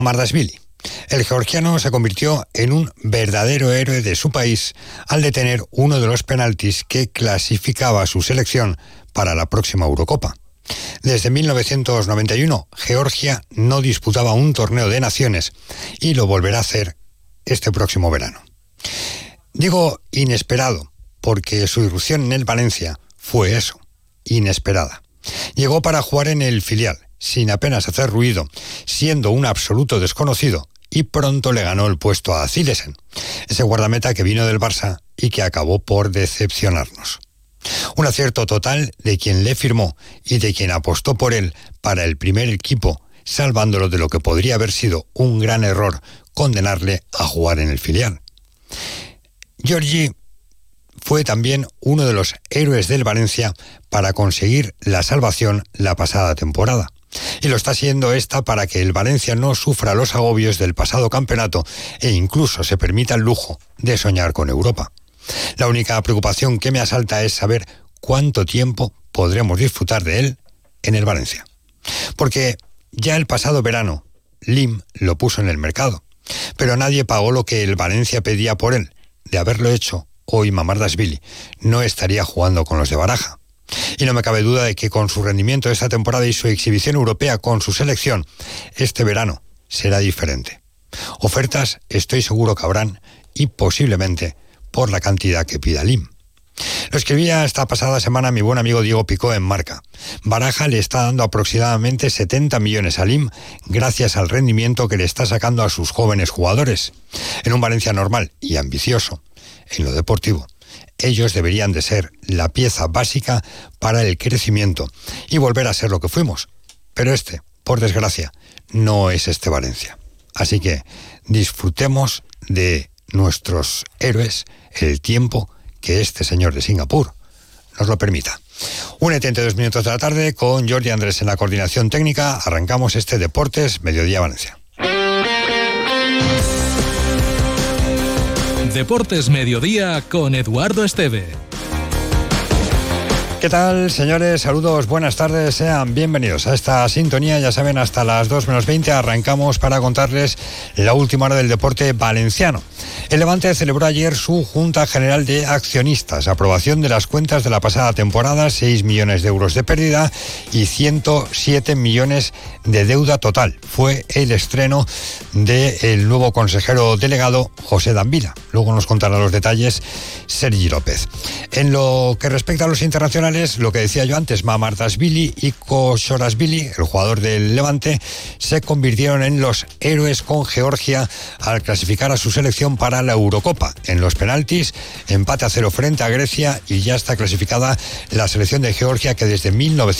Mamardashvili. El georgiano se convirtió en un verdadero héroe de su país al detener uno de los penaltis que clasificaba a su selección para la próxima Eurocopa. Desde 1991, Georgia no disputaba un torneo de naciones y lo volverá a hacer este próximo verano. Digo inesperado porque su irrupción en el Valencia fue eso, inesperada. Llegó para jugar en el filial, sin apenas hacer ruido, siendo un absoluto desconocido, y pronto le ganó el puesto a Zilesen, ese guardameta que vino del Barça y que acabó por decepcionarnos. Un acierto total de quien le firmó y de quien apostó por él para el primer equipo, salvándolo de lo que podría haber sido un gran error condenarle a jugar en el filial. Giorgi fue también uno de los héroes del Valencia para conseguir la salvación la pasada temporada. Y lo está siendo esta para que el Valencia no sufra los agobios del pasado campeonato e incluso se permita el lujo de soñar con Europa. La única preocupación que me asalta es saber cuánto tiempo podremos disfrutar de él en el Valencia. Porque ya el pasado verano, Lim lo puso en el mercado, pero nadie pagó lo que el Valencia pedía por él. De haberlo hecho, hoy Mamardashvili no estaría jugando con los de Baraja. Y no me cabe duda de que con su rendimiento esta temporada y su exhibición europea con su selección, este verano será diferente. Ofertas estoy seguro que habrán y posiblemente por la cantidad que pida Lim. Lo escribía esta pasada semana mi buen amigo Diego Picó en Marca. Baraja le está dando aproximadamente 70 millones a Lim gracias al rendimiento que le está sacando a sus jóvenes jugadores. En un Valencia normal y ambicioso, en lo deportivo, ellos deberían de ser la pieza básica para el crecimiento y volver a ser lo que fuimos. Pero por desgracia, no es este Valencia. Así que disfrutemos de nuestros héroes el tiempo que este señor de Singapur nos lo permita. 1:32 minutos de la tarde con Jordi Andrés en la coordinación técnica. Arrancamos este Deportes Mediodía Valencia. Deportes Mediodía con Eduardo Esteve. ¿Qué tal, señores? Saludos, buenas tardes, sean bienvenidos a esta sintonía. Ya saben, hasta las 2:20 arrancamos para contarles la última hora del deporte valenciano. El Levante celebró ayer su Junta General de Accionistas, aprobación de las cuentas de la pasada temporada, 6 millones de euros de pérdida y 107 millones de deuda total. Fue el estreno del nuevo consejero delegado, José Dambila. Luego nos contará los detalles Sergi López. En lo que respecta a los internacionales, lo que decía yo antes, Mamardashvili y Koshorashvili, el jugador del Levante, se convirtieron en los héroes con Georgia al clasificar a su selección para la Eurocopa. En los penaltis, empate a 0 frente a Grecia y ya está clasificada la selección de Georgia, que desde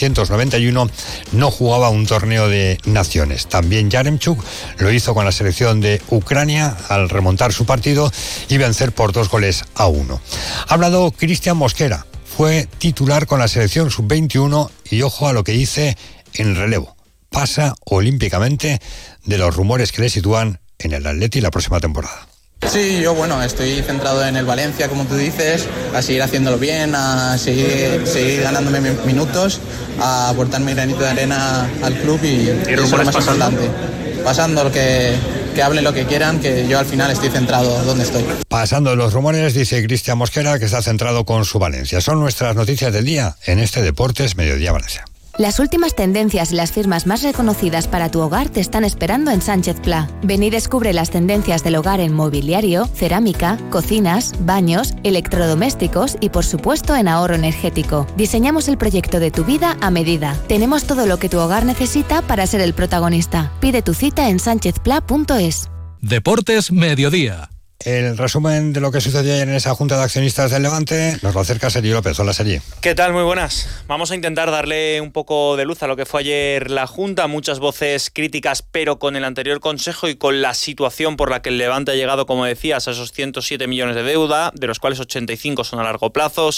1991 no jugaba un torneo de naciones. También Yaremchuk lo hizo con la selección de Ucrania al remontar su partido y vencer por 2-1. Ha hablado Cristian Mosquera, fue titular con la selección sub-21 y ojo a lo que dice en relevo. Pasa olímpicamente de los rumores que le sitúan en el Atleti la próxima temporada. Sí, yo estoy centrado en el Valencia, como tú dices, a seguir haciéndolo bien, a seguir ganándome minutos, a aportar mi granito de arena al club y eso es lo más importante. Pasando lo que hablen lo que quieran, que yo al final estoy centrado donde estoy. Pasando los rumores, dice Cristian Mosquera que está centrado con su Valencia. Son nuestras noticias del día en este Deportes Mediodía Valencia. Las últimas tendencias y las firmas más reconocidas para tu hogar te están esperando en Sánchez Pla. Ven y descubre las tendencias del hogar en mobiliario, cerámica, cocinas, baños, electrodomésticos y por supuesto en ahorro energético. Diseñamos el proyecto de tu vida a medida. Tenemos todo lo que tu hogar necesita para ser el protagonista. Pide tu cita en sanchezpla.es. Deportes Mediodía. El resumen de lo que sucedió ayer en esa Junta de Accionistas del Levante nos lo acerca Sergi López. Hola, Sergi. ¿Qué tal? Muy buenas. Vamos a intentar darle un poco de luz a lo que fue ayer la Junta. Muchas voces críticas, pero con el anterior consejo y con la situación por la que el Levante ha llegado, como decías, a esos 107 millones de deuda, de los cuales 85 son a largo plazo,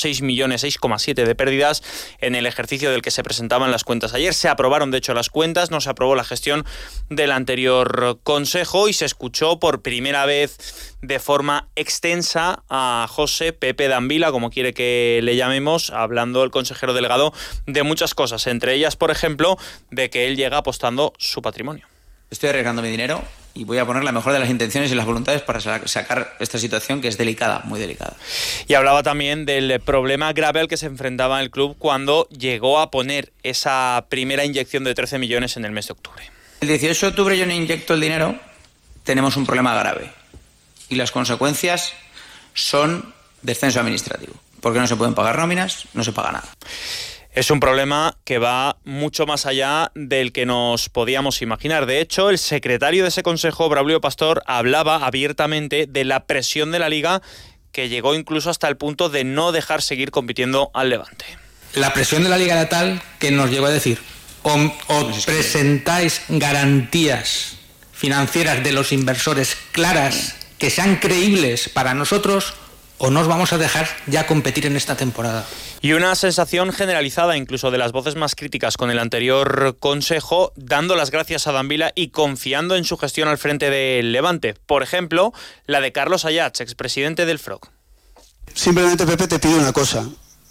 6,7 de pérdidas en el ejercicio del que se presentaban las cuentas. Ayer se aprobaron, de hecho, las cuentas, no se aprobó la gestión del anterior consejo y se escuchó por primera vez de forma extensa a José Pepe Dambila, como quiere que le llamemos, hablando el consejero delegado de muchas cosas, entre ellas, por ejemplo, de que él llega apostando su patrimonio. estoy arriesgando mi dinero y voy a poner la mejor de las intenciones y las voluntades para sacar esta situación que es delicada, muy delicada. Y hablaba también del problema grave al que se enfrentaba el club cuando llegó a poner esa primera inyección de 13 millones en el mes de octubre. El 18 de octubre yo no inyecto el dinero, tenemos un problema grave y las consecuencias son descenso administrativo, porque no se pueden pagar nóminas, no se paga nada. Es un problema que va mucho más allá del que nos podíamos imaginar. De hecho, el secretario de ese consejo, Braulio Pastor, hablaba abiertamente de la presión de la Liga, que llegó incluso hasta el punto de no dejar seguir compitiendo al Levante. La presión de la Liga era tal que nos llegó a decir: o presentáis garantías financieras de los inversores claras, que sean creíbles para nosotros, o nos vamos a dejar ya competir en esta temporada. Y una sensación generalizada incluso de las voces más críticas con el anterior consejo, dando las gracias a Dambila y confiando en su gestión al frente del Levante. Por ejemplo, la de Carlos Ayats, expresidente del FROC. Simplemente, Pepe, te pido una cosa.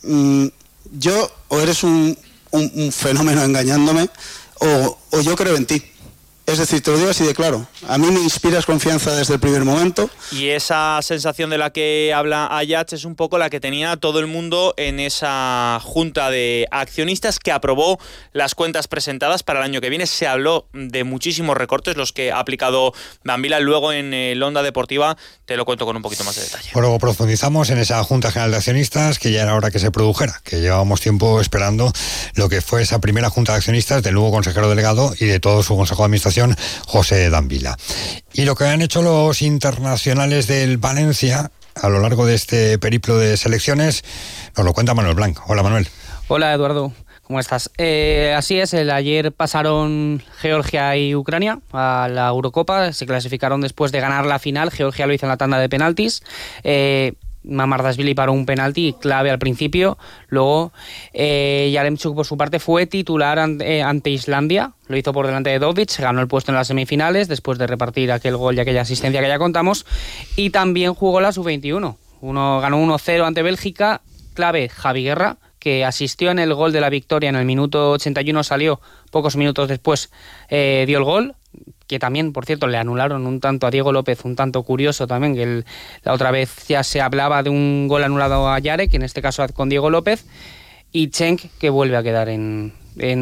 Yo, o eres un fenómeno engañándome, o yo creo en ti. Es decir, te lo digo así de claro. A mí me inspiras confianza desde el primer momento. Y esa sensación de la que habla Ayats es un poco la que tenía todo el mundo en esa junta de accionistas que aprobó las cuentas presentadas para el año que viene. Se habló de muchísimos recortes, los que ha aplicado Dambila. Luego en el Onda Deportiva te lo cuento con un poquito más de detalle. Luego profundizamos en esa Junta General de Accionistas, que ya era hora que se produjera, que llevábamos tiempo esperando lo que fue esa primera Junta de Accionistas del nuevo consejero delegado y de todo su consejo de administración, José Dambila. Y lo que han hecho los internacionales del Valencia a lo largo de este periplo de selecciones, nos lo cuenta Manuel Blanc. Hola, Manuel. Hola, Eduardo. ¿Cómo estás? Así es, ayer pasaron Georgia y Ucrania a la Eurocopa, se clasificaron después de ganar la final. Georgia lo hizo en la tanda de penaltis. Mamardashvili paró un penalti clave al principio. Luego Yaremchuk, por su parte, fue titular ante Islandia. Lo hizo por delante de Dovic, ganó el puesto en las semifinales después de repartir aquel gol y aquella asistencia que ya contamos. Y también jugó la sub-21. Ganó 1-0 ante Bélgica. Clave, Javi Guerra, que asistió en el gol de la victoria en el minuto 81, salió pocos minutos después, dio el gol, que también, por cierto, le anularon un tanto a Diego López, un tanto curioso también, que la otra vez ya se hablaba de un gol anulado a Yarek, en este caso con Diego López, y Cenk, que vuelve a quedar en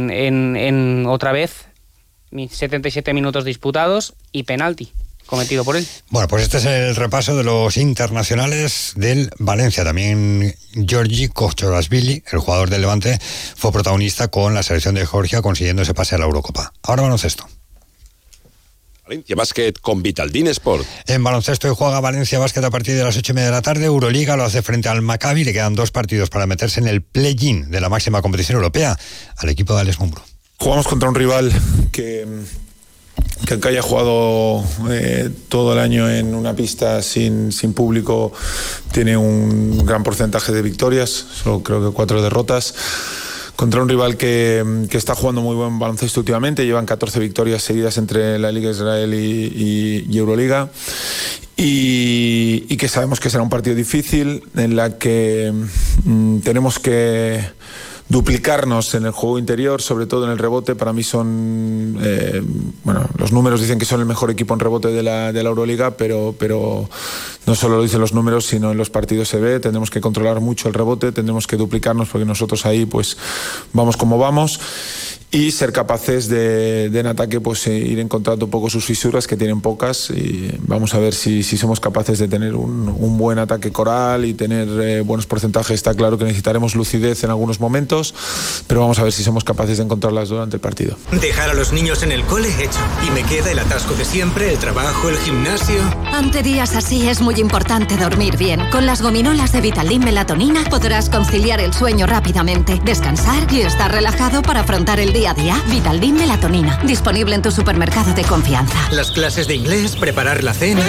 otra vez 77 minutos disputados y penalti cometido por él. Bueno, pues este es el repaso de los internacionales del Valencia. También Georgi Kochorashvili, el jugador del Levante, fue protagonista con la selección de Georgia consiguiendo ese pase a la Eurocopa. Ahora baloncesto. Valencia Básquet con Vitaldin Sport. En baloncesto hoy juega Valencia Básquet a partir de las 8:30 de la tarde. Euroliga lo hace frente al Maccabi. Le quedan 2 partidos para meterse en el play-in de la máxima competición europea al equipo de Alex Mumbrú. Jugamos contra un rival que aunque haya jugado todo el año en una pista sin público, tiene un gran porcentaje de victorias, solo creo que 4 derrotas. Contra un rival que está jugando muy buen baloncesto últimamente, llevan 14 victorias seguidas entre la Liga Israel y Euroliga. Y que sabemos que será un partido difícil, en la que tenemos que duplicarnos en el juego interior, sobre todo en el rebote. Para mí son, los números dicen que son el mejor equipo en rebote de la Euroliga, pero no solo lo dicen los números, sino en los partidos se ve. Tendremos que controlar mucho el rebote, tendremos que duplicarnos porque nosotros ahí pues vamos como vamos. Y ser capaces de en ataque pues ir encontrando un poco sus fisuras, que tienen pocas, y vamos a ver si somos capaces de tener un buen ataque coral y tener buenos porcentajes. Está claro que necesitaremos lucidez en algunos momentos, pero vamos a ver si somos capaces de encontrarlas durante el partido. Dejar a los niños en el cole, hecho. Y me queda el atasco de siempre, el trabajo, el gimnasio. Ante días así es muy importante dormir bien. Con las gominolas de Vitaldin Melatonina podrás conciliar el sueño rápidamente, descansar y estar relajado para afrontar el día a día. Vitaldin Melatonina, disponible en tu supermercado de confianza. Las clases de inglés, preparar la cena.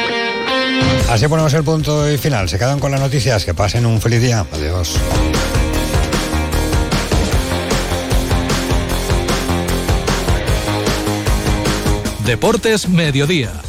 Así ponemos el punto y final. Se quedan con las noticias. Que pasen un feliz día. Adiós. Deportes Mediodía.